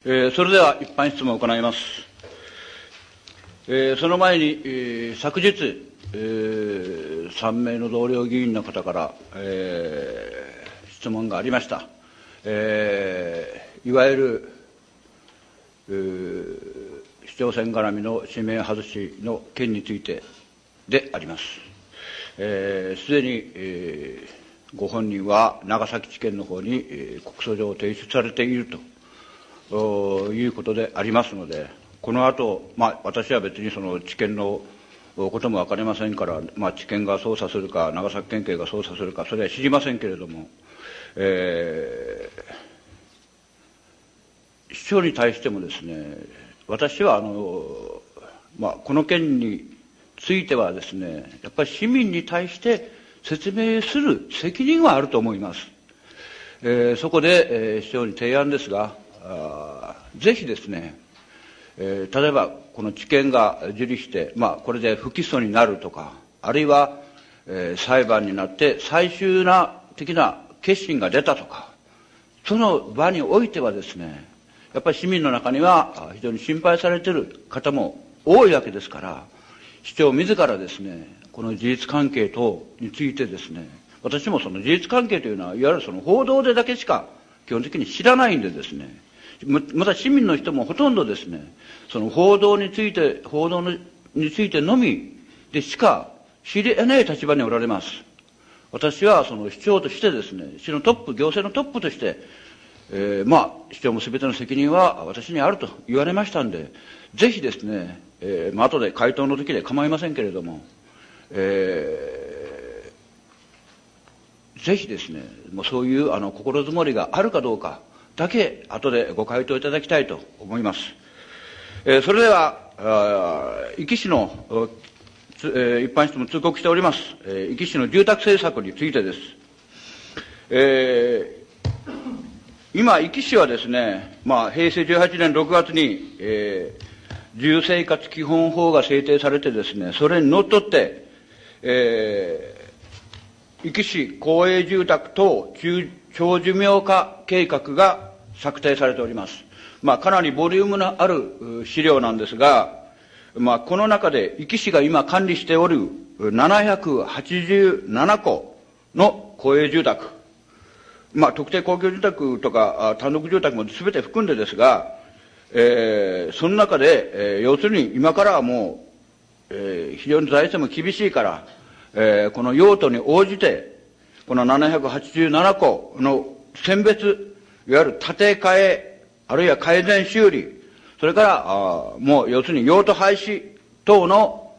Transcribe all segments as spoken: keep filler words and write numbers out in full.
えー、それでは一般質問を行います。えー、その前に、えー、昨日、えー、さん名の同僚議員の方から、えー、質問がありました。えー、いわゆる、えー、市長選絡みの指名外しの件についてであります。す、えー、で、に、えー、ご本人は長崎地検の方に、えー、告訴状を提出されているということでありますので、この後、まあ、私は別にその地検のことも分かりませんから、まあ、地検が捜査するか、長崎県警が捜査するか、それは知りませんけれども、えー、市長に対してもですね、私はあの、まあ、この件についてはですね、やっぱり市民に対して説明する責任はあると思います。えー、そこで、えー、市長に提案ですが、あぜひですね、えー、例えばこの地検が受理して、まあ、これで不起訴になるとか、あるいは、えー、裁判になって最終的な決心が出たとか、その場においてはですね、やっぱり市民の中には非常に心配されている方も多いわけですから、市長自らですね、この事実関係等についてですね、私もその事実関係というのは、いわゆるその報道でだけしか基本的に知らないんでですね、また市民の人もほとんどですね、その報道について、報道についてのみでしか知り得ない立場におられます。私はその市長としてですね、市のトップ、行政のトップとして、えー、まあ、市長もすべての責任は私にあると言われましたんで、ぜひですね、えー、まあ、後で回答の時で構いませんけれども、えー、ぜひですね、もうそういうあの心づもりがあるかどうかだけ、後でご回答いただきたいと思います。えー、それでは、壱岐市の、えー、一般質問通告しております、えー、壱岐市の住宅政策についてです。えー、今、壱岐市はですね、まあ、平成じゅうはちねんろくがつに、えー、住生活基本法が制定されてですね、それにのっとって、えー、壱岐市公営住宅等中長寿命化計画が策定されております。まあ、かなりボリュームのある資料なんですが、まあ、この中で壱岐市が今管理しておるななひゃくはちじゅうななこの公営住宅、まあ、特定公共住宅とか単独住宅も全て含んでですが、えー、その中で、えー、要するに今からはもう、えー、非常に財政も厳しいから、えー、この用途に応じて、このななひゃくはちじゅうななこの選別、いわゆる建て替え、あるいは改善修理、それから、あもう要するに用途廃止等の、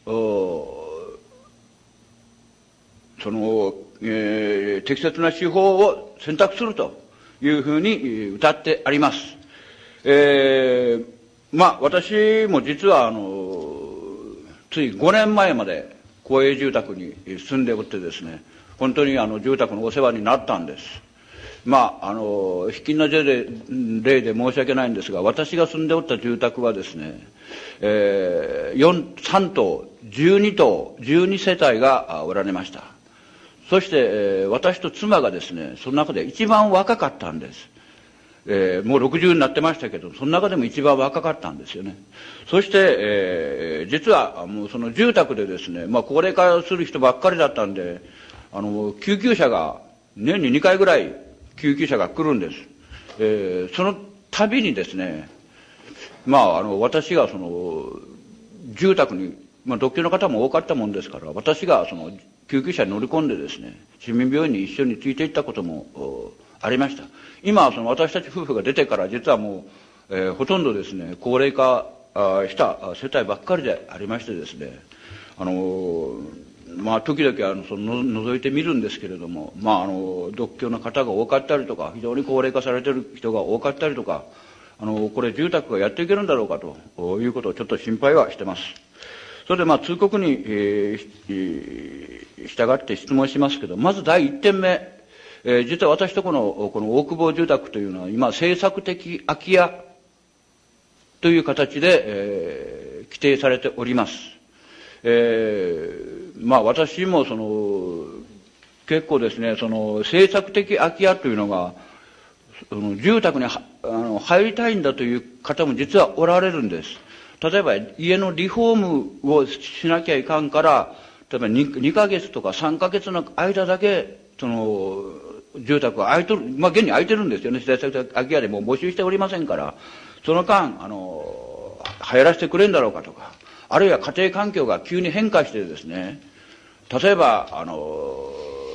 その、えー、適切な手法を選択するというふうに謳ってあります。えー、まあ、私も実は、あの、ついごねんまえまで公営住宅に住んでおってですね、本当にあの、住宅のお世話になったんです。まあ、あの、ひきなじで例で申し訳ないんですが、私が住んでおった住宅はですね、えー、よん、さんとう、じゅうにとう、じゅうにせたいがおられました。そして、えー、私と妻がですね、その中で一番若かったんです。えー、もうろくじゅうになってましたけど、その中でも一番若かったんですよね。そして、えー、実は、もうその住宅でですね、まあ、高齢化する人ばっかりだったんで、あの、救急車が、年ににかいぐらい救急車が来るんです。えー、その度にですね、まあ、あの、私がその、住宅に、まあ、独居の方も多かったもんですから、私がその、救急車に乗り込んでですね、市民病院に一緒についていったこともありました。今はその私たち夫婦が出てから実はもう、えー、ほとんどですね、高齢化した世帯ばっかりでありましてですね、あのー、まあ、時々あのその覗いてみるんですけれども、まあ、あの独居の方が多かったりとか、非常に高齢化されている人が多かったりとか、あのこれ住宅がやっていけるんだろうかということをちょっと心配はしてます。それでまあ通告に、えー、従って質問しますけど、まず第一点目、えー、実は私とこのこの大久保住宅というのは今政策的空き家という形で、えー、規定されております。えー、まあ私もその結構ですね、その政策的空き家というのがその住宅にあのの、入りたいんだという方も実はおられるんです。例えば、家のリフォームをしなきゃいかんから、例えば 2, 2ヶ月とかさんかげつの間だけ、その、住宅が空いとる、まあ、現に空いてるんですよね。政策的空き家でもう募集しておりませんから、その間、あの、入らせてくれんだろうかとか、あるいは家庭環境が急に変化してですね、例えば、あの、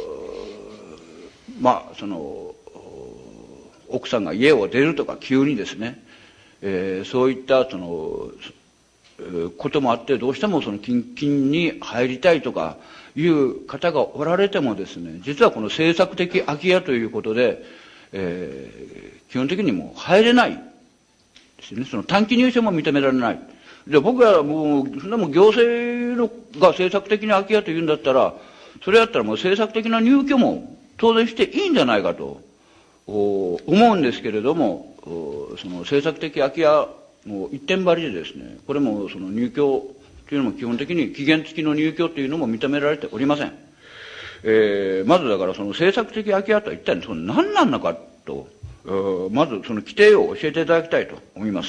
まあ、その、奥さんが家を出るとか急にですね、えー、そういったその、こともあって、どうしてもその近々に入りたいとかいう方がおられてもですね、実はこの政策的空き家ということで、えー、基本的にもう入れないですね。その短期入所も認められない。で、僕はもう、そんなもん行政のが政策的に空き家というんだったら、それやったらもう政策的な入居も当然していいんじゃないかと思うんですけれども、その政策的空き家もう一点張りでですね、これもその入居というのも基本的に期限付きの入居というのも認められておりません。えー、まずだからその政策的空き家とは一体その何なのかと、まずその規定を教えていただきたいと思います。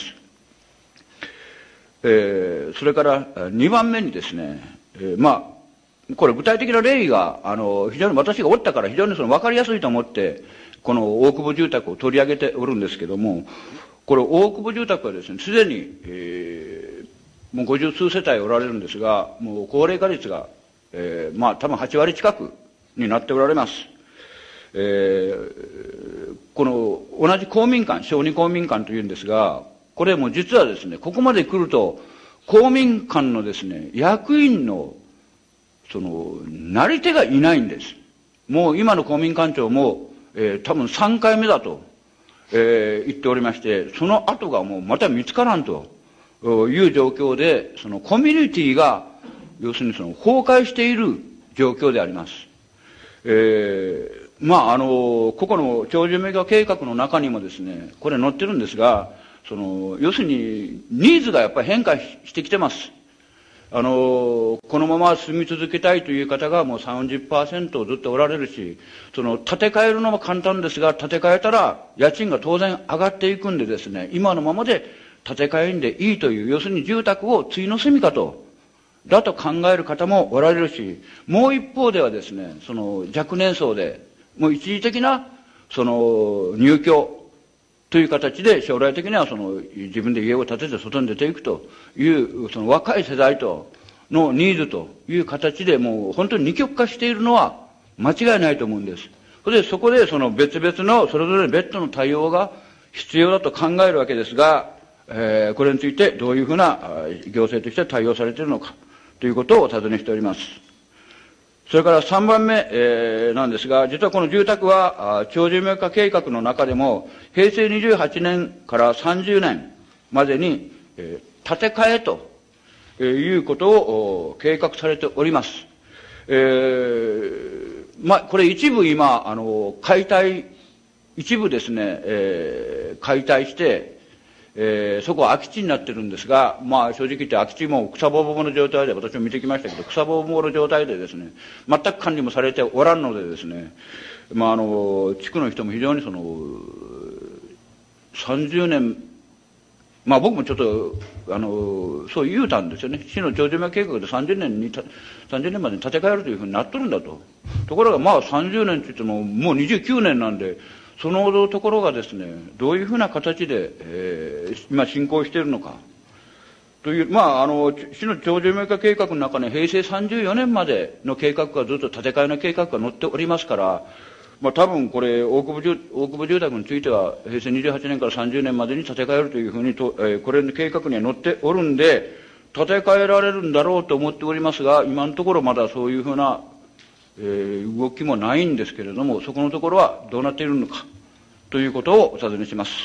えー、それからにばんめにですね、えー、まあ、これ具体的な例が、あの、非常に私がおったから非常にその分かりやすいと思って、この大久保住宅を取り上げておるんですけども、これ大久保住宅はですね、すでに、えー、もう五十数世帯おられるんですが、もう高齢化率が、えー、まあ多分はちわり近くになっておられます。えー、この同じ公民館、小児公民館というんですが、これも実はですね、ここまで来ると、公民館のですね、役員の、その、なり手がいないんです。もう今の公民館長も、えー、多分さんかいめだと、えー、言っておりまして、その後がもうまた見つからんという状況で、そのコミュニティが、要するにその崩壊している状況であります。えー、まあ、あの、ここの長寿メガ計画の中にもですね、これ載ってるんですが、その、要するに、ニーズがやっぱり変化してきてます。あの、このまま住み続けたいという方がもうさんじゅっパーセントずっとおられるし、その、建て替えるのも簡単ですが、建て替えたら家賃が当然上がっていくんでですね、今のままで建て替えんでいいという、要するに住宅をついの住みかと、だと考える方もおられるし、もう一方ではですね、その若年層で、もう一時的な、その、入居、という形で将来的にはその自分で家を建てて外に出ていくというその若い世代とのニーズという形でもう本当に二極化しているのは間違いないと思うんです。それでそこでその別々のそれぞれ別途の対応が必要だと考えるわけですが、えー、これについてどういうふうな行政として対応されているのかということをお尋ねしております。それからさんばんめ、えー、なんですが、実はこの住宅は、長寿命化計画の中でも、へいせいにじゅうはちねんからさんじゅうねんまでに、えー、建て替えということを計画されております。えー、まあ、これ一部今、あの、解体、一部ですね、えー、解体して、えー、そこは空き地になってるんですが、まあ正直言って空き地も草ぼうぼうの状態で、私も見てきましたけど、草ぼうぼうの状態でですね、全く管理もされておらんのでですね、まああの、地区の人も非常にその、さんじゅうねん、まあ僕もちょっと、あの、そう言うたんですよね。市の長寿命計画でさんじゅうねんに、さんじゅうねんまでに建て替えるというふうになっとるんだと。ところがまあさんじゅうねんって言ってももうにじゅうきゅうねんなんで、そのところがですね、どういうふうな形で、えー、今進行しているのか。という、まあ、あの、市の長寿命化計画の中にへいせいさんじゅうよねんまでの計画がずっと建て替えの計画が載っておりますから、まあ多分これ、大久保住、大久保住宅については、へいせいにじゅうはちねんからさんじゅうねんまでに建て替えるというふうにと、えー、これの計画には載っておるんで、建て替えられるんだろうと思っておりますが、今のところまだそういうふうな、えー、動きもないんですけれども、そこのところはどうなっているのか、ということをお尋ねします。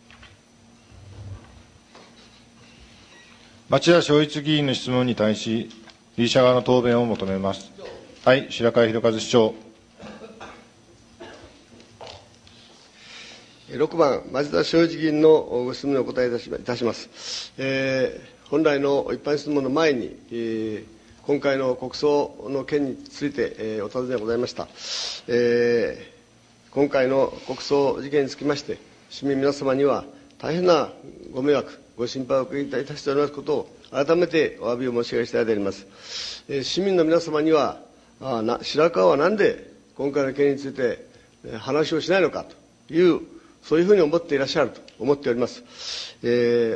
町田正一議員の質問に対し、理事者側の答弁を求めます。はい、白川博和市長。 ろくばん、町田正一議員のご質問にお答えいたします。えー、本来の一般質問の前に、えー、今回の国葬の件について、えー、お尋ねがございました。えー、今回の国葬事件につきまして、市民皆様には大変なご迷惑、ご心配をおかけいたしておりますことを、改めてお詫びを申し上げしたいであります。えー、市民の皆様には、あな白川はなんで今回の件について話をしないのかという、そういうふうに思っていらっしゃると思っております。え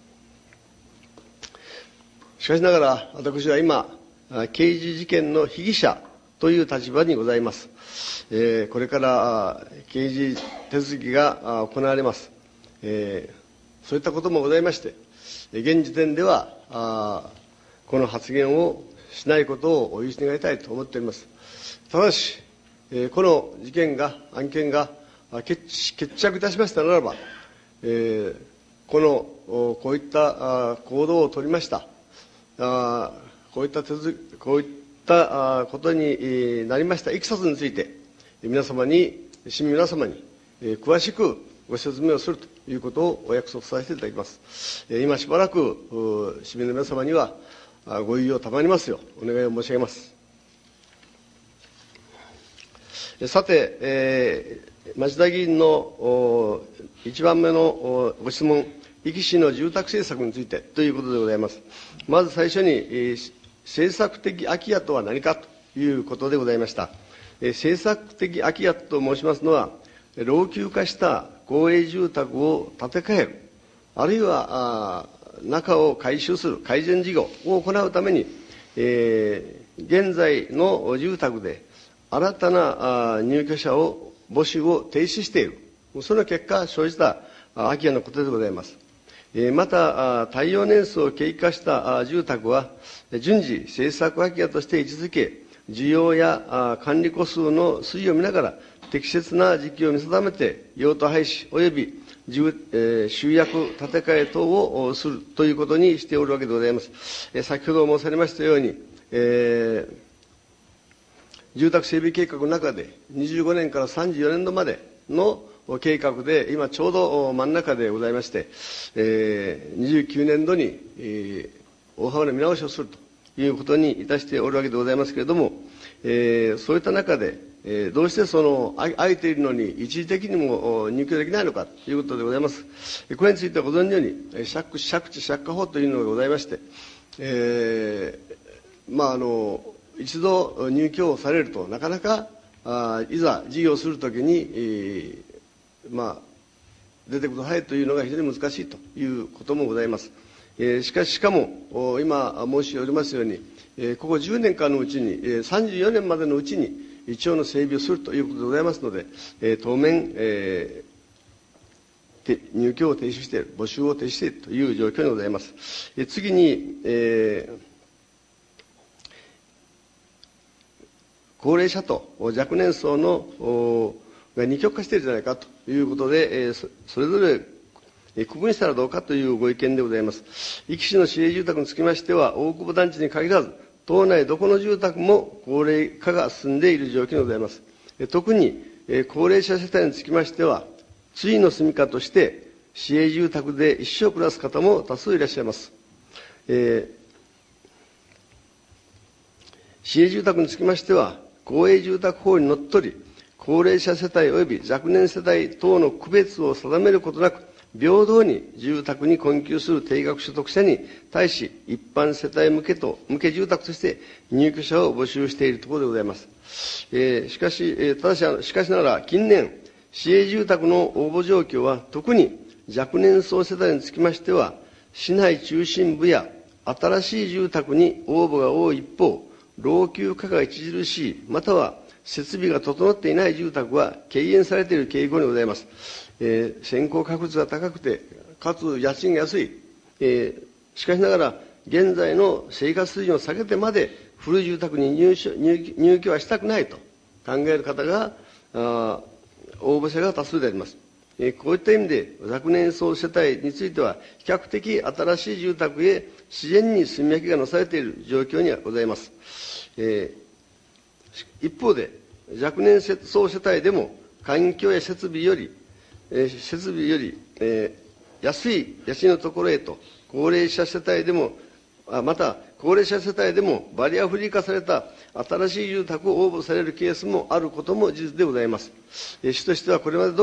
ー、しかしながら、私は今、刑事事件の被疑者という立場にございます。えー、これから刑事手続きが行われます。えー、そういったこともございまして、現時点では、あこの発言をしないことをお許し願いたいと思っております。ただし、えー、この事件が、案件が決, 決着いたしましたならば、えー、この、こういった行動を取りました。あこういった手続き、こういったことになりましたいきさつについて、皆様に、市民皆様に、詳しくご説明をするということをお約束させていただきます。今しばらく、市民の皆様には、ご猶予賜りますよう、お願いを申し上げます。さて、えー、町田議員のいちばんめのご質問、壱岐市の住宅政策についてということでございます。まず最初に、えー、政策的空き家とは何かということでございました。えー、政策的空き家と申しますのは、老朽化した公営住宅を建て替える、あるいは中を改修する改善事業を行うために、えー、現在の住宅で新たな入居者を募集を停止している、その結果生じた空き家のことでございます。また、耐用年数を経過した住宅は順次政策空き家として位置づけ、需要や管理戸数の推移を見ながら適切な時期を見定めて用途廃止及び集約建て替え等をするということにしておるわけでございます。先ほど申されましたように、えー、住宅整備計画の中でにじゅうごねんからさんじゅうよねんどまでの計画で今ちょうど真ん中でございまして、えー、にじゅうきゅうねんどに、えー、大幅な見直しをするということにいたしておるわけでございますけれども、えー、そういった中で、えー、どうしてその空いているのに一時的にも入居できないのかということでございます。これについてはご存じのように借地借家法というのがございまして、えー、まああの一度入居をされるとなかなかあいざ事業をするときに、えーまあ、出てくださいというのが非常に難しいということもございます。えー、しかし、しかも、今申しておりますように、えー、ここじゅうねんかんのうちに、えー、さんじゅうよねんまでのうちに、一応の整備をするということでございますので、えー、当面、えー、入居を停止している、募集を停止しているという状況でございます。えー、次に、えー、高齢者と若年層のが二極化しているじゃないかということで、えー、それぞれ区分したらどうかというご意見でございます。壱岐市の市営住宅につきましては、大久保団地に限らず、島内どこの住宅も高齢化が進んでいる状況でございます。特に高齢者世帯につきましては、対の住処として市営住宅で一生暮らす方も多数いらっしゃいます。えー、市営住宅につきましては、公営住宅法にのっとり、高齢者世帯及び若年世帯等の区別を定めることなく、平等に住宅に困窮する定額所得者に対し、一般世帯向けと、向け住宅として入居者を募集しているところでございます。えー、しかし、えー、ただし、しかしながら、近年、市営住宅の応募状況は、特に若年層世帯につきましては、市内中心部や新しい住宅に応募が多い一方、老朽化が著しい、または設備が整っていない住宅は敬遠されている傾向にございます。えー、先行確率が高くて、かつ家賃が安い、えー、しかしながら、現在の生活水準を下げてまで古い住宅に 入, 入, 入居はしたくないと考える方が、あ応募者が多数であります。えー、こういった意味で、若年層世帯については、比較的新しい住宅へ自然に住み分けがなされている状況にはございます。えー、一方で、若年層世帯でも、環境や設備より、えー、設備より、えー、安い家賃のところへと、高齢者世帯でも、また、高齢者世帯でもバリアフリー化された新しい住宅を応募されるケースもあることも事実でございます。市としてはこれまで通り、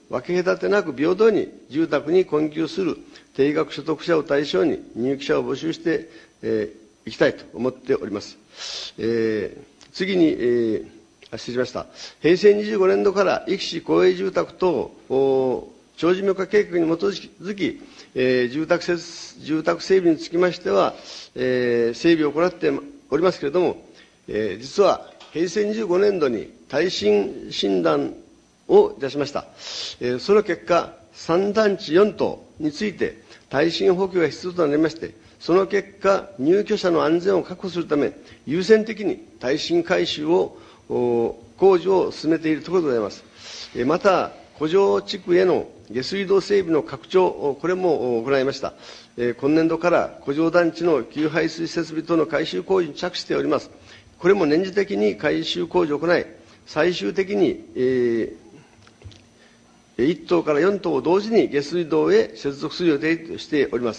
分け隔てなく平等に住宅に困窮する定額所得者を対象に入居者を募集してい、えー、きたいと思っております。えー、次に、えー、失礼しました。平成にじゅうごねん度から壱岐市公営住宅等長寿命化計画に基づき、えー、住宅せ住宅整備につきましては、えー、整備を行っておりますけれども、えー、実は平成にじゅうごねん度に耐震診断をいたしました。えー、その結果、さん団地よん棟について耐震補強が必要となりまして、その結果、入居者の安全を確保するため、優先的に耐震改修を、工事を進めているところでございます。えー、また、古城地区への下水道整備の拡張、これも行いました。えー、今年度から古城団地の給排水設備等の改修工事に着手しております。これも年次的に改修工事を行い、最終的に、えー、いち棟からよん棟を同時に下水道へ接続する予定としております。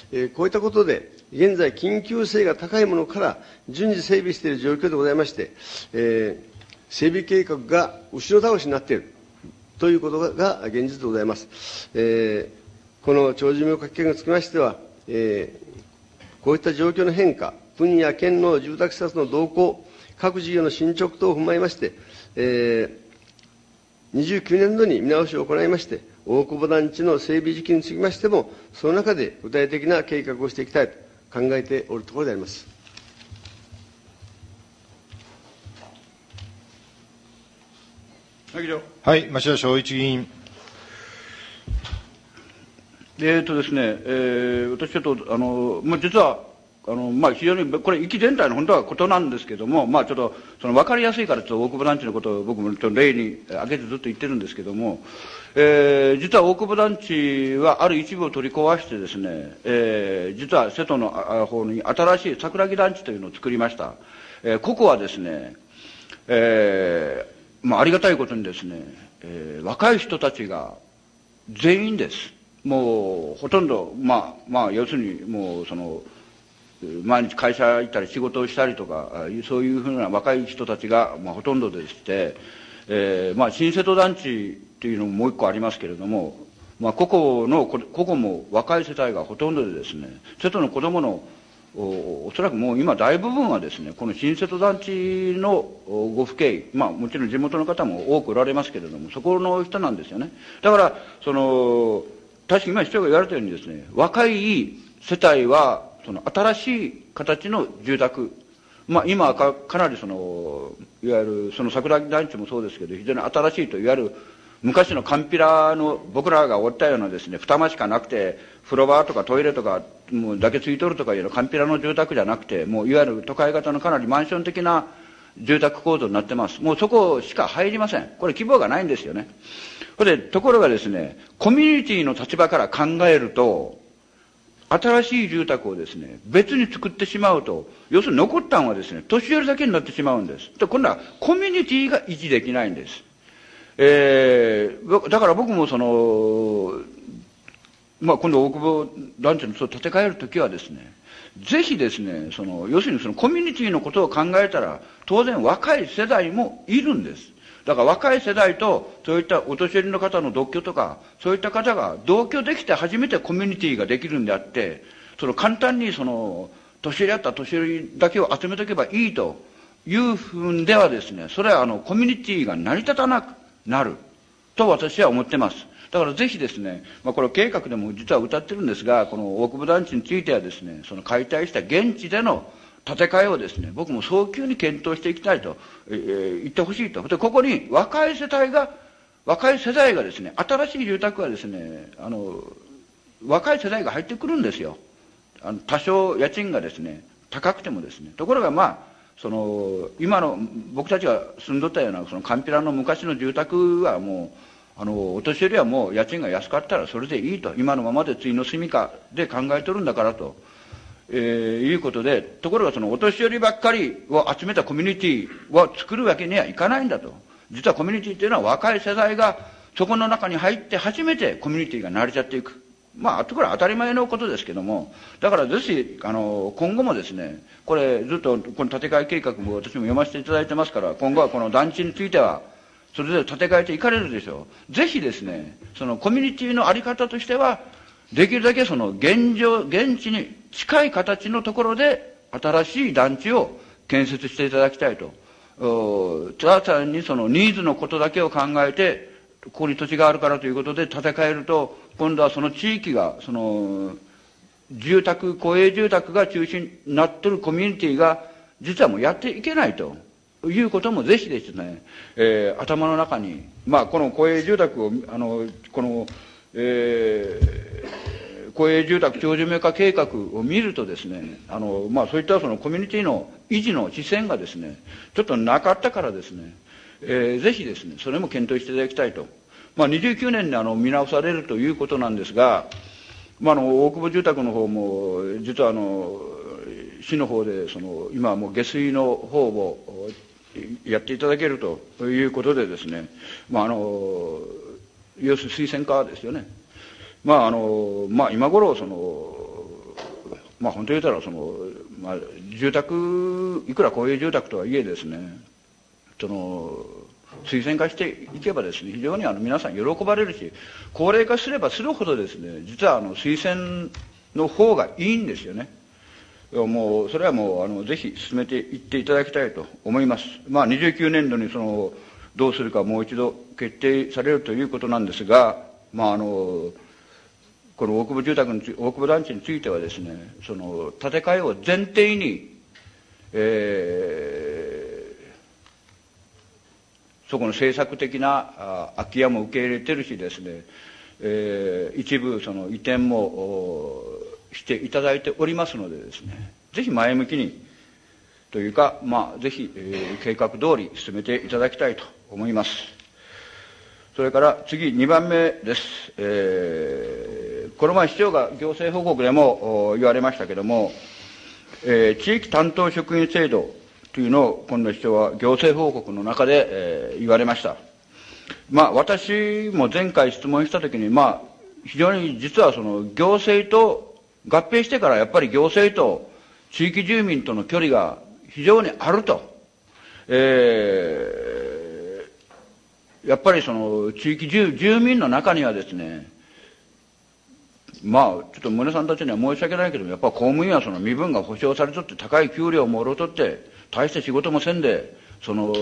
えー、こういったことで、現在、緊急性が高いものから順次整備している状況でございまして、えー、整備計画が後ろ倒しになっているということが現実でございます。えー、この長寿命化計画につきましては、えー、こういった状況の変化、国や県の住宅視察の動向、各事業の進捗等を踏まえまして、えー、にじゅうきゅうねん度に見直しを行いまして、大久保団地の整備時期につきましても、その中で具体的な計画をしていきたいと考えておるところであります。 はい、町田正一議員。 えーとですね、えー、私ちょっと、あの、まあ、実は、あの、まあ、非常に、これ、壱岐全体の本当はことなんですけども、まあ、ちょっと、その、わかりやすいから、ちょっと大久保団地のことを僕もちょっと例に挙げてずっと言ってるんですけども、えー、実は大久保団地はある一部を取り壊してですね、えー、実は瀬戸の方に新しい桜木団地というのを作りました。えー、ここはですね、えー、まあ、ありがたいことにですね、えー、若い人たちが全員です。もう、ほとんど、まあ、まあ、要するに、もう、その、毎日会社行ったり仕事をしたりとか、そういうふうな若い人たちが、まあ、ほとんどでして、えー、まあ、新瀬戸団地っていうのももう一個ありますけれども、まあ、ここの、ここも若い世帯がほとんどでですね、瀬戸の子供の、お, おそらくもう今大部分はですね、この新瀬戸団地のご父兄、まあもちろん地元の方も多くおられますけれども、そこの人なんですよね。だから、その、確か今市長が言われたようにですね、若い世帯は、その新しい形の住宅、まあ今は か, かなりその、いわゆるその桜木団地もそうですけど、非常に新しいといわゆる昔のカンピラの僕らがおったようなですね、二間しかなくて、風呂場とかトイレとかもうだけついとるとかいうのカンピラの住宅じゃなくて、もういわゆる都会型のかなりマンション的な住宅構造になってます。もうそこしか入りません。これ規模がないんですよね。これで、ところがですね、コミュニティの立場から考えると、新しい住宅をですね、別に作ってしまうと、要するに残ったのはですね、年寄りだけになってしまうんです。で、今度はコミュニティが維持できないんです。えー、だから僕もその、まあ今度大久保団地のそう建て替えるときはですね、ぜひですね、その、要するにそのコミュニティのことを考えたら、当然若い世代もいるんです。だから若い世代と、そういったお年寄りの方の独居とか、そういった方が同居できて初めてコミュニティができるんであって、その簡単にその、年寄りあった年寄りだけを集めておけばいいというふうではですね、それはあの、コミュニティが成り立たなくなると私は思ってます。だからぜひですね、まあこれ計画でも実は謳ってるんですが、この大久保団地についてはですね、その解体した現地での建て替えをですね、僕も早急に検討していきたいと、えー、言ってほしいと。で、ここに若い世帯が、若い世代がですね、新しい住宅はですね、あの、若い世代が入ってくるんですよ。あの、多少家賃がですね、高くてもですね。ところがまあ、その、今の、僕たちが住んどったような、そのカンピラの昔の住宅はもう、あの、お年寄りはもう家賃が安かったらそれでいいと。今のままでついの住みかで考えとるんだからと。えー、いうことで、ところがそのお年寄りばっかりを集めたコミュニティを作るわけにはいかないんだと。実はコミュニティっていうのは若い世代がそこの中に入って初めてコミュニティが成り立っていく。まあ、あとこれは当たり前のことですけども、だからぜひ、あの、今後もですね、これずっとこの建て替え計画も私も読ませていただいてますから、今後はこの団地については、 それで建て替えていかれるでしょう。ぜひですね、そのコミュニティのあり方としては、できるだけその現状、現地に近い形のところで新しい団地を建設していただきたいと。ただ単にそのニーズのことだけを考えて、ここに土地があるからということで建て替えると、今度はその地域が、その、住宅、公営住宅が中心になっているコミュニティが、実はもうやっていけないということもぜひですね、えー、頭の中に、まあ、この公営住宅を、あの、この、えー、公営住宅長寿命化計画を見るとですね、あの、まあ、そういったそのコミュニティの維持の視線がですね、ちょっとなかったからですね、えー、ぜひですね、それも検討していただきたいと。まあ、にじゅうきゅうねんにあの見直されるということなんですが、まあ、あの大久保住宅の方も、実はあの市の方でその今はもう下水の方をやっていただけるということでですね、まあ、あの要するに水洗化ですよね。まああのまあ、今頃その、まあ、本当に言ったらその、まあ、住宅いくら公営住宅とはいえですね、その水洗化していけばですね、非常にあの皆さん喜ばれるし、高齢化すればするほどですね、実はあの水洗の方がいいんですよね。もうそれはもうあのぜひ進めていっていただきたいと思います。まあにじゅうきゅうねんどにそのどうするかもう一度決定されるということなんですが、まああのこの大久保住宅の大久保団地についてはですね、その建て替えを前提に、えーそこの政策的な空き家も受け入れてるしですね、えー、一部その移転もしていただいておりますのでですね、ぜひ前向きにというか、まあ、ぜひ、えー、計画通り進めていただきたいと思います。それから次にばんめです。えー、この前市長が行政報告でも言われましたけれども、えー、地域担当職員制度というのを今度市長は行政報告の中で、えー、言われました。まあ私も前回質問したときに、まあ非常に実はその行政と合併してからやっぱり行政と地域住民との距離が非常にあると。えー、やっぱりその地域 住, 住民の中にはですね、まあちょっと宗さんたちには申し訳ないけども、やっぱ公務員はその身分が保障されとって高い給料をもろとって大して仕事もせんで、その、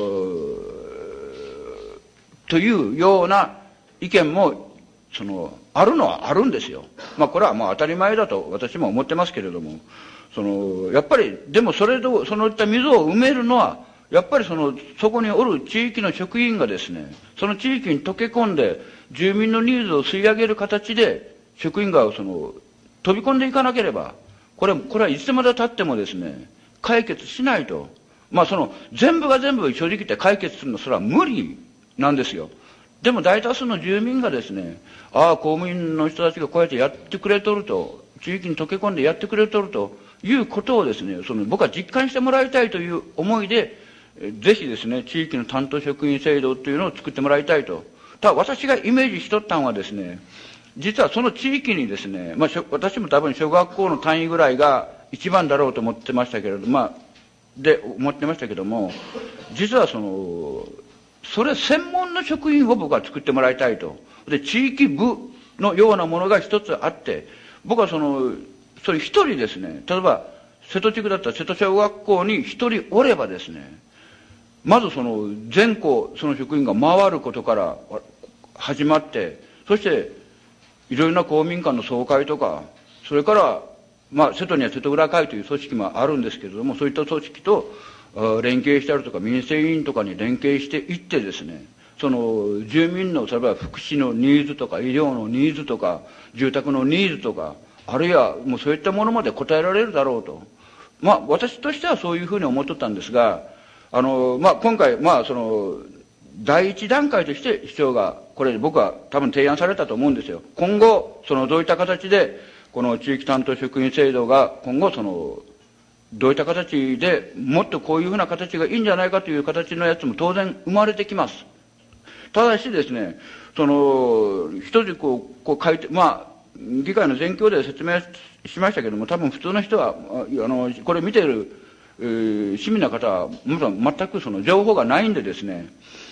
というような意見も、その、あるのはあるんですよ。まあこれはもう当たり前だと私も思ってますけれども、その、やっぱり、でもそれと、そのいった溝を埋めるのは、やっぱりその、そこにおる地域の職員がですね、その地域に溶け込んで、住民のニーズを吸い上げる形で、職員がその、飛び込んでいかなければ、これ、これはいつまで経ってもですね、解決しないと。まあその、全部が全部正直言って解決するのはそれは無理なんですよ。でも大多数の住民がですね、ああ、公務員の人たちがこうやってやってくれとると、地域に溶け込んでやってくれとるということをですね、その僕は実感してもらいたいという思いで、ぜひですね、地域の担当職員制度というのを作ってもらいたいと。ただ私がイメージしとったのはですね、実はその地域にですね、まあ私も多分小学校の単位ぐらいが一番だろうと思ってましたけれど、まあ、で思ってましたけども、実はその、それ専門の職員を僕は作ってもらいたいと。で、地域部のようなものが一つあって、僕はその、それ一人ですね、例えば、瀬戸地区だったら瀬戸小学校に一人おればですね、まずその、全校、その職員が回ることから始まって、そして、いろいろな公民館の総会とか、それから、まあ、瀬戸には瀬戸浦会という組織もあるんですけれども、そういった組織と連携してあるとか、民生委員とかに連携していってですね、その住民の、例えば福祉のニーズとか、医療のニーズとか、住宅のニーズとか、あるいはもうそういったものまで答えられるだろうと。まあ、私としてはそういうふうに思っとったんですが、あの、まあ、今回、まあ、その、第一段階として市長が、これ僕は多分提案されたと思うんですよ。今後、そのどういった形で、この地域担当職員制度が今後その、どういった形で、もっとこういうふうな形がいいんじゃないかという形のやつも当然生まれてきます。ただしですね、その、一つこう、こう書いて、まあ、議会の全況で説明しましたけども、多分普通の人は、あの、これ見ている、えー、市民の方は、もちろん全くその情報がないんでですね、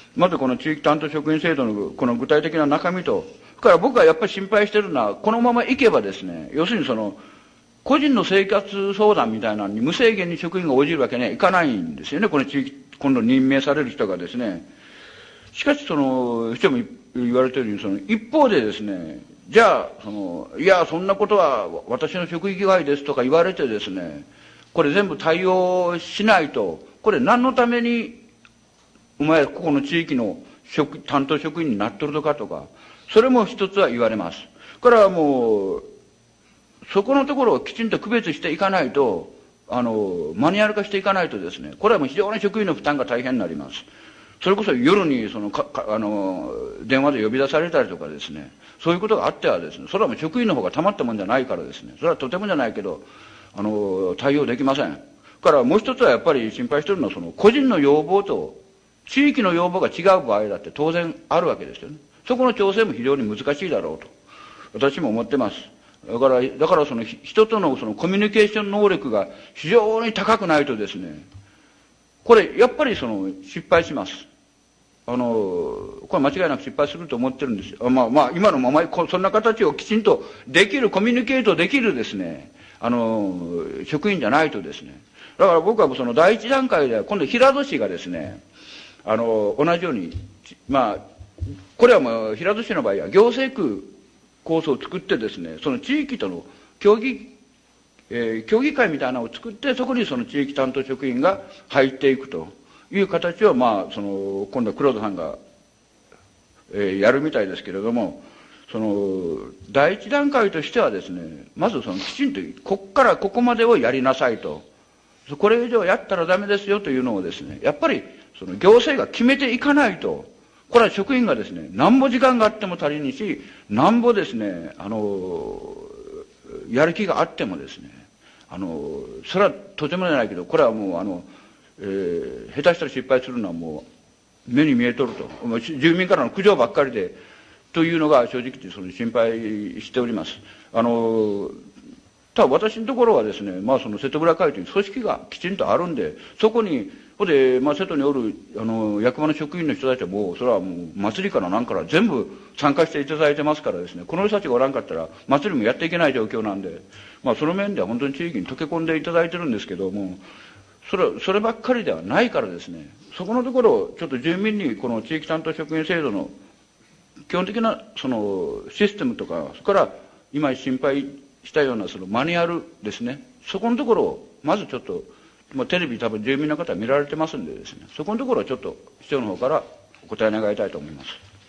まずこの地域担当職員制度のこの具体的な中身と、それから僕はやっぱり心配してるのは、このままいけばですね、要するにその、個人の生活相談みたいなのに無制限に職員が応じるわけにはいかないんですよね、この地域、今度任命される人がですね。しかしその、人も言われているように、その一方でですね、じゃあ、その、いや、そんなことは私の職域外ですとか言われてですね、これ全部対応しないと、これ何のために、お前ここの地域の職担当職員になっとるのかとか、それも一つは言われます。これはもう、そこのところをきちんと区別していかないと、あの、マニュアル化していかないとですね、これはもう非常に職員の負担が大変になります。それこそ夜にそのかかあの電話で呼び出されたりとかですね、そういうことがあってはですね、それはもう職員の方がたまったもんじゃないからですね、それはとてもじゃないけど、あの、対応できません。からもう一つはやっぱり心配しているのは、その個人の要望と地域の要望が違う場合だって当然あるわけですよね。そこの調整も非常に難しいだろうと、私も思ってます。だから、だからその人とのそのコミュニケーション能力が非常に高くないとですね、これやっぱりその失敗します。あの、これ間違いなく失敗すると思ってるんですよ。まあまあ、今のまま、そんな形をきちんとできる、コミュニケートできるですね、あの、職員じゃないとですね。だから僕はその第一段階では、今度平戸市がですね、あの、同じように、まあ、これはもう平戸市の場合は行政区構想を作ってですね、その地域との協議、えー、協議会みたいなのを作って、そこにその地域担当職員が入っていくという形を、まあ、その、今度は黒田さんが、えー、やるみたいですけれども、その、第一段階としてはですね、まずそのきちんと、こっからここまでをやりなさいと。これ以上やったらダメですよというのをですね、やっぱり、その行政が決めていかないと、これは職員がですね、なんぼ時間があっても足りにし、なんぼですね、あの、やる気があってもですね、あの、それはとてもじゃないけど、これはもうあの、えー、下手したら失敗するのはもう目に見えとると。住民からの苦情ばっかりで、というのが正直言ってその心配しております。あの、ただ私のところはですね、まあその瀬戸村会という組織がきちんとあるんで、そこに、ほで、まあ瀬戸におる、あの、役場の職員の人たちはもう、それはもう祭りからなんから全部参加していただいてますからですね、この人たちがおらんかったら祭りもやっていけない状況なんで、まあその面では本当に地域に溶け込んでいただいてるんですけども、それ、そればっかりではないからですね、そこのところをちょっと住民にこの地域担当職員制度の基本的なそのシステムとか、それから今心配したようなそのマニュアルですね、そこのところをまずちょっと、まあ、テレビ多分住民の方は見られてますんでですね、そこのところをちょっと市長の方からお答え願いたいと思います。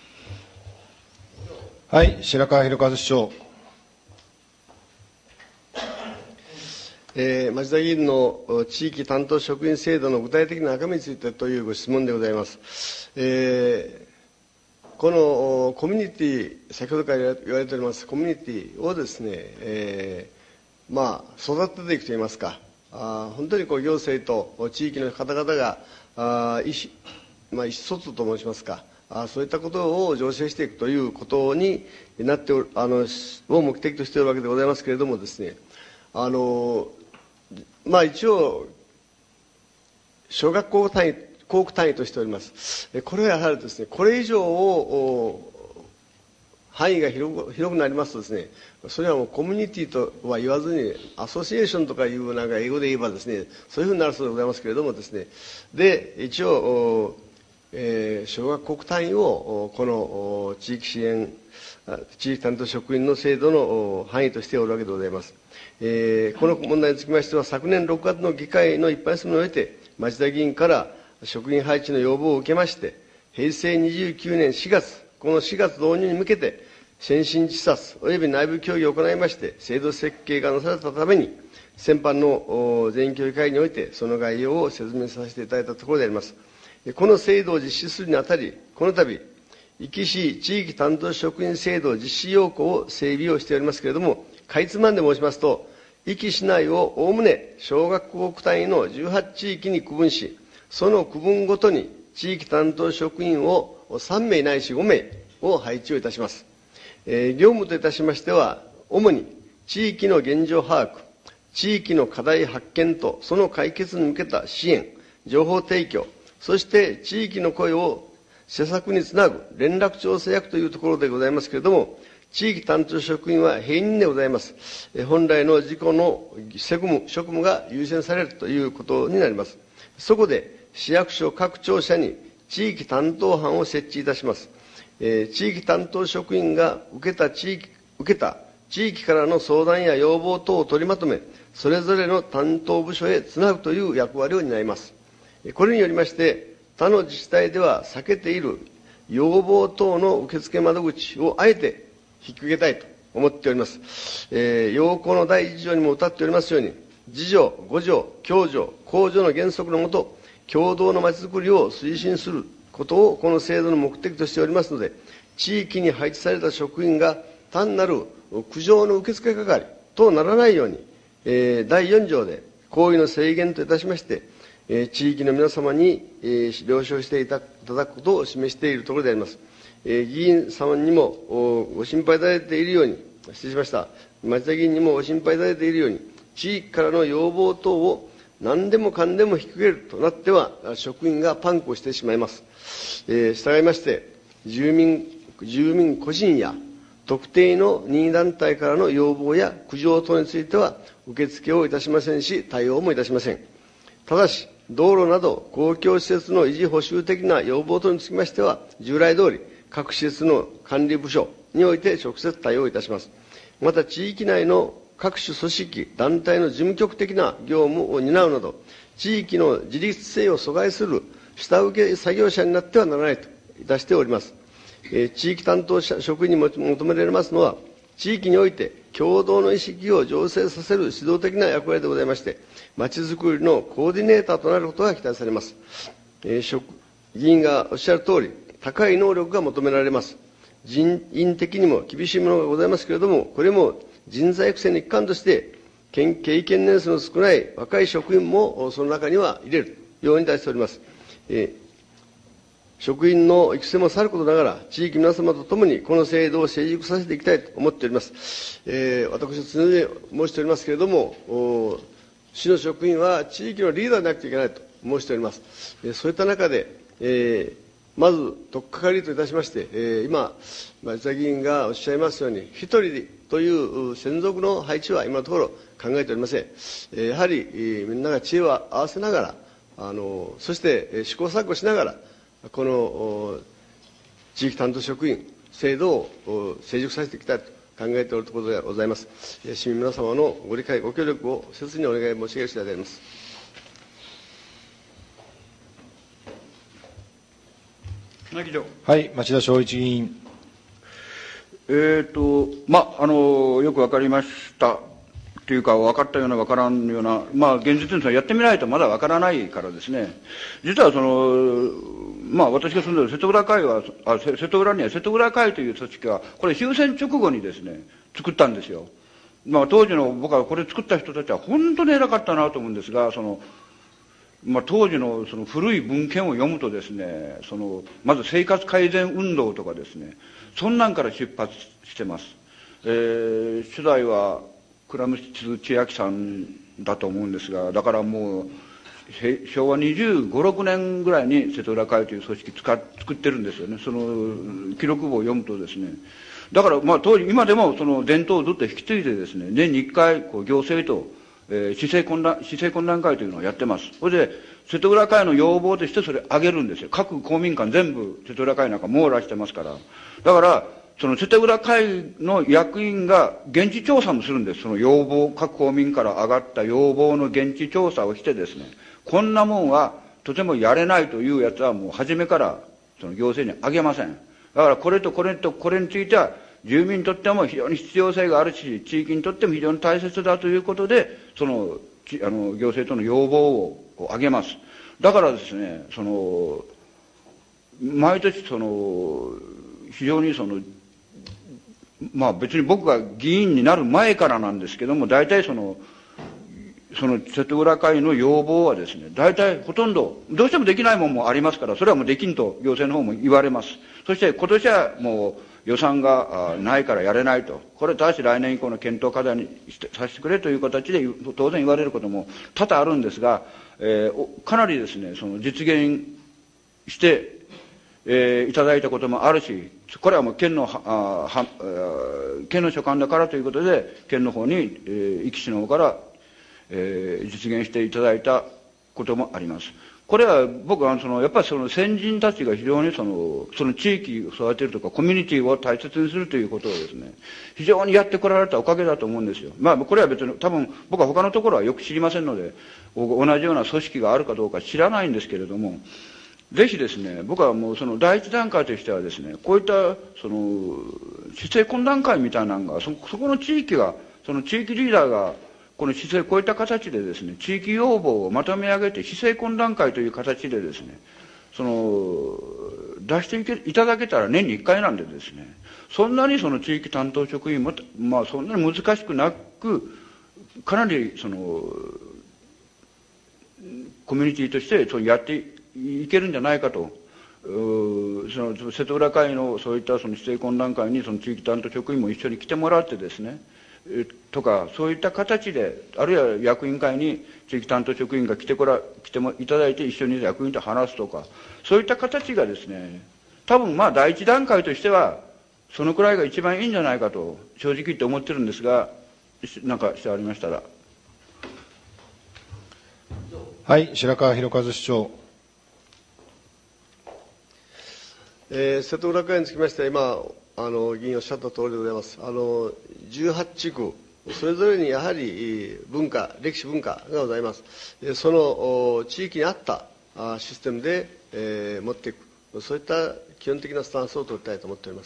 はい、白川博和市長。 えー、町田議員の地域担当職員制度の具体的な中身についてというご質問でございます。えー、このコミュニティ、先ほどから言われておりますコミュニティをですね、えー、まあ、育てていくといいますか、あ本当にこう行政と地域の方々があ意思、まあ、意思疎通と申しますか、あそういったことを醸成していくということになっておるあのを目的としているわけでございますけれどもですね、あのまあ一応小学校単位校区単位としております。これはやはりですね、これ以上を範囲が広く広くなりますとですね、それはもうコミュニティとは言わずにアソシエーションとかいうなんか英語で言えばですね、そういうふうになるそうでございますけれどもですね、で一応、えー、小学校区単位をこの地域支援地域担当職員の制度の範囲としておるわけでございます。えー、この問題につきましては、昨年ろくがつの議会の一般質問において、町田議員から職員配置の要望を受けまして、平成にじゅうきゅうねんしがつ、このしがつ導入に向けて、先進視察及び内部協議を行いまして、制度設計がなされたために、先般の全員協議会において、その概要を説明させていただいたところであります。この制度を実施するにあたり、この度、壱岐市地域担当職員制度実施要項を整備をしておりますけれども、かいつまんで申しますと、壱岐市内をおおむね小学校区単位のじゅうはち地域に区分し、その区分ごとに地域担当職員をさんめいないしごめいを配置をいたします。えー、業務といたしましては、主に地域の現状把握、地域の課題発見とその解決に向けた支援、情報提供、そして地域の声を施策につなぐ連絡調整役というところでございますけれども、地域担当職員は併任でございます。本来の自己の責務、職務が優先されるということになります。そこで、市役所各庁舎に地域担当班を設置いたします。えー、地域担当職員が受けた地域、受けた地域からの相談や要望等を取りまとめ、それぞれの担当部署へつなぐという役割を担います。これによりまして、他の自治体では避けている要望等の受付窓口をあえて引き受けたいと思っております。えー、要項の第一条にも謳っておりますように、自助、互助、共助、公助の原則のもと、共同のまちづくりを推進することをこの制度の目的としておりますので、地域に配置された職員が単なる苦情の受付係とならないように、えー、だいよん条で行為の制限といたしまして、えー、地域の皆様に、えー、了承していただくことを示しているところであります。えー、議員様にもご心配いただいているように、失礼しました、町田議員にもご心配いただいているように、地域からの要望等を何でもかんでも引き受けるとなっては、職員がパンクをしてしまいます。えー、従いまして、住民、住民個人や特定の任意団体からの要望や苦情等については、受付をいたしませんし、対応もいたしません。ただし、道路など公共施設の維持補修的な要望等につきましては、従来通り、各施設の管理部署において直接対応いたします。また、地域内の各種組織、団体の事務局的な業務を担うなど、地域の自立性を阻害する下請け作業者になってはならないといたしております。えー、地域担当者職員に求められますのは、地域において共同の意識を醸成させる指導的な役割でございまして、まちづくりのコーディネーターとなることが期待されます。えー、職議員がおっしゃるとおり、高い能力が求められます。人員的にも厳しいものがございますけれども、これも人材育成の一環として、経験年数の少ない若い職員もその中には入れるようにいたしております。えー職員の育成もさることながら、地域皆様と共にこの制度を成熟させていきたいと思っております。えー、私は常々申しておりますけれども、市の職員は地域のリーダーでなくてはいけないと申しております。えー、そういった中で、えー、まず、取っかかりといたしまして、えー、今、町田議員がおっしゃいますように、一人という専属の配置は今のところ考えておりません。えー、やはり、えー、みんなが知恵を合わせながら、あのそして、えー、試行錯誤しながら、この地域担当職員制度を成熟させていきたいと考えておるところでございます。市民皆様のご理解、ご協力を切にお願い申し上げる次第であります。 はい、町田正一議員。 えっと、まあ、あの、よくわかりましたというか、分かったような、分からんような、まあ、現実にやってみないとまだ分からないからですね、実はその、まあ、私が住んでいる瀬戸浦会は、あ瀬戸浦には瀬戸浦会という組織は、これ終戦直後にですね、作ったんですよ。まあ、当時の僕はこれ作った人たちは本当に偉かったなと思うんですが、その、まあ、当時のその古い文献を読むとですね、その、まず生活改善運動とかですね、そんなんから出発してます。えー、初代は倉光千秋さんだと思うんですが、だからもう、しょうわにじゅうご、ろくねんぐらいに瀬戸浦会という組織使っ作ってるんですよね。その記録簿を読むとですね。だからまあ当時、今でもその伝統をずっと引き継いでですね、年にいっかいこう行政と、えー、市政懇談、市政懇談会というのをやってます。それで、瀬戸浦会の要望としてそれ上げるんですよ。各公民館全部瀬戸浦会なんか網羅してますから。だから、その瀬戸浦会の役員が現地調査もするんです。その要望、各公民から上がった要望の現地調査をしてですね、こんなもんはとてもやれないというやつはもう初めからその行政にあげません。だからこれとこれとこれについては住民にとっても非常に必要性があるし、地域にとっても非常に大切だということで、その、あの行政との要望を上げます。だからですね、その、毎年その、非常にその、まあ別に僕が議員になる前からなんですけども、大体その、その瀬戸浦会の要望はですね、大体ほとんど、どうしてもできないもんもありますから、それはもうできんと行政の方も言われます。そして今年はもう予算がないからやれないと。これただし来年以降の検討課題にしてさせてくれという形で当然言われることも多々あるんですが、えー、かなりですね、その実現して、 えー、いただいたこともあるし、これはもう県の、あは県の所管だからということで、県の方に、えー、壱岐市の方から、えー、実現していただいたこともあります。これは僕はその、やっぱりその先人たちが非常にその、その地域を育てるとか、コミュニティを大切にするということをですね、非常にやってこられたおかげだと思うんですよ。まあ、これは別に、多分、僕は他のところはよく知りませんので、同じような組織があるかどうか知らないんですけれども、ぜひですね、僕はもうその第一段階としてはですね、こういった、その、市政懇談会みたいなのが、そ、そこの地域が、その地域リーダーが、この市政、こういった形でですね、地域要望をまとめ上げて、市政懇談会という形でですね、その、出していけ、いただけたら年にいっかいなんでですね、そんなにその地域担当職員も、まあそんなに難しくなく、かなりその、コミュニティとしてそうやっていけるんじゃないかと、その瀬戸浦会のそういったその市政懇談会にその地域担当職員も一緒に来てもらってですね、とか、そういった形で、あるいは役員会に地域担当職員が来てこら、来てもいただいて一緒に役員と話すとか、そういった形がですね、多分まあ第一段階としては、そのくらいが一番いいんじゃないかと、正直言って思ってるんですが、なんかしてありましたら。 はい、白川博和市長。 えー、瀬戸浦会につきましては、今、あの議員おっしゃった通りでございます。あのじゅうはち地区、それぞれにやはり文化、歴史文化がございます。その地域に合ったシステムで、えー、持っていく、そういった基本的なスタンスを取りたいと思っております。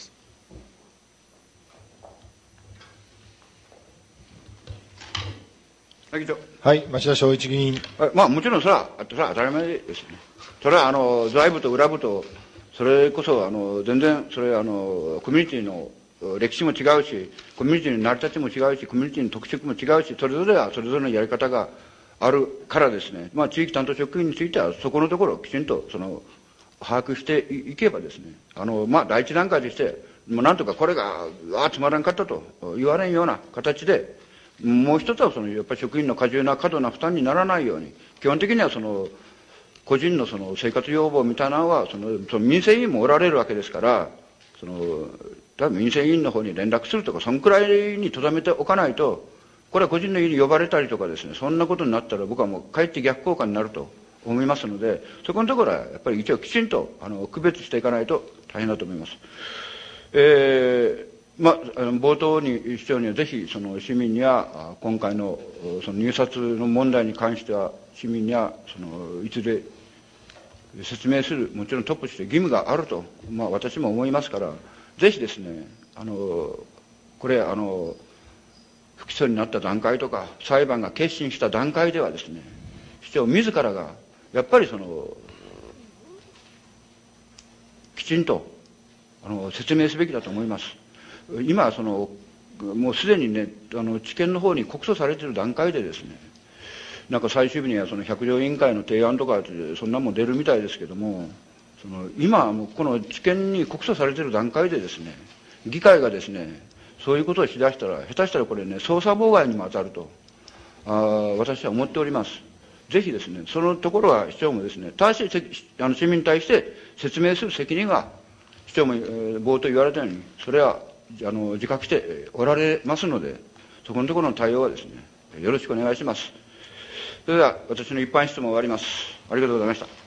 はい、町田正一議員。 まあ、もちろんそれは、それは当たり前ですね。それは、あの、財部と裏部と、それこそ、あの、全然、それ、あの、コミュニティの歴史も違うし、コミュニティの成り立ちも違うし、コミュニティの特色も違うし、それぞれはそれぞれのやり方があるからですね、まあ、地域担当職員については、そこのところをきちんと、その、把握していけばですね、あの、まあ、第一段階として、もうなんとかこれが、ああ、つまらんかったと言われんような形で、もう一つは、その、やっぱり職員の過重な過度な負担にならないように、基本的にはその、個人のその生活要望みたいなのは、その、その民生委員もおられるわけですから、その、多分民生委員の方に連絡するとか、そのくらいに留めておかないと、これは個人の家に呼ばれたりとかですね、そんなことになったら僕はもうかえって逆効果になると思いますので、そこのところはやっぱり一応きちんと、あの、区別していかないと大変だと思います。えー、まあ、冒頭に市長にはぜひ、その市民には、今回のその入札の問題に関しては、市民には、その、いずれ、説明する、もちろんトップとして義務があると、まあ、私も思いますから、ぜひですね、あの、これ、あの、不起訴になった段階とか、裁判が結審した段階ではですね、市長自らが、やっぱりその、きちんと、あの、説明すべきだと思います。今、その、もうすでにね、あの、地検の方に告訴されている段階でですね、なんか最終日にはその百条委員会の提案とか、そんなもん出るみたいですけども、その今、もうこの地検に告訴されている段階でですね、議会がですね、そういうことをしだしたら、下手したらこれね、捜査妨害にも当たると、あ私は思っております。ぜひですね、そのところは市長もですね、ただし、あの市民に対して説明する責任は、市長も、えー、冒頭言われたように、それはあの自覚しておられますので、そこのところの対応はですね、よろしくお願いします。それでは、私の一般質問を終わります。ありがとうございました。